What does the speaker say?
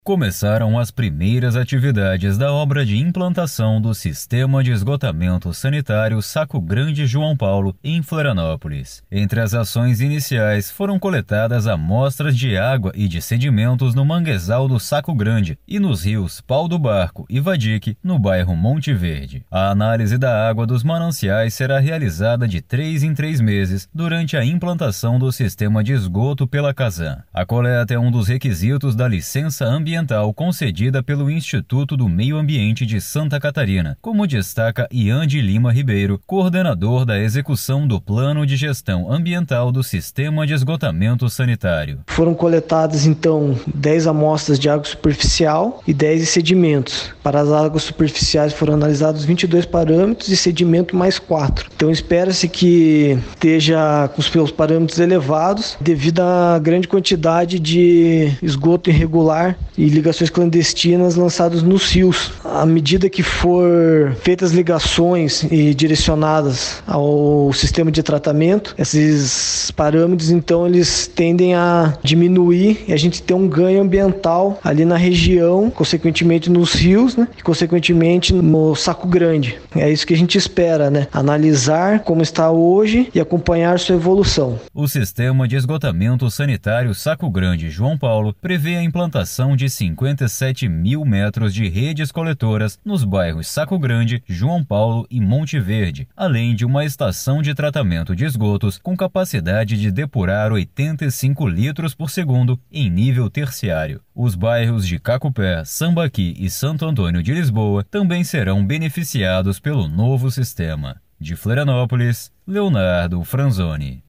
Começaram as primeiras atividades da obra de implantação do Sistema de Esgotamento Sanitário Saco Grande João Paulo, em Florianópolis. Entre as ações iniciais, foram coletadas amostras de água e de sedimentos no manguezal do Saco Grande e nos rios Pau do Barco e Vadique, no bairro Monte Verde. A análise da água dos mananciais será realizada de 3 em 3 meses durante a implantação do sistema de esgoto pela Casan. A coleta é um dos requisitos da licença ambiental concedida pelo Instituto do Meio Ambiente de Santa Catarina, como destaca Ian de Lima Ribeiro, coordenador da execução do Plano de Gestão Ambiental do Sistema de Esgotamento Sanitário. Foram coletadas, então, 10 amostras de água superficial e 10 de sedimentos. Para as águas superficiais foram analisados 22 parâmetros e sedimento mais 4. Então, espera-se que esteja com os seus parâmetros elevados devido à grande quantidade de esgoto irregular e ligações clandestinas lançadas nos rios. À medida que for feitas ligações e direcionadas ao sistema de tratamento, esses parâmetros, então, eles tendem a diminuir e a gente tem um ganho ambiental ali na região, consequentemente nos rios, e consequentemente no Saco Grande. É isso que a gente espera, analisar como está hoje e acompanhar sua evolução. O Sistema de Esgotamento Sanitário Saco Grande João Paulo prevê a implantação de 57 mil metros de redes coletoras nos bairros Saco Grande, João Paulo e Monte Verde, além de uma estação de tratamento de esgotos com capacidade de depurar 85 litros por segundo em nível terciário. Os bairros de Cacupé, Sambaqui e Santo Antônio de Lisboa também serão beneficiados pelo novo sistema. De Florianópolis, Leonardo Franzoni.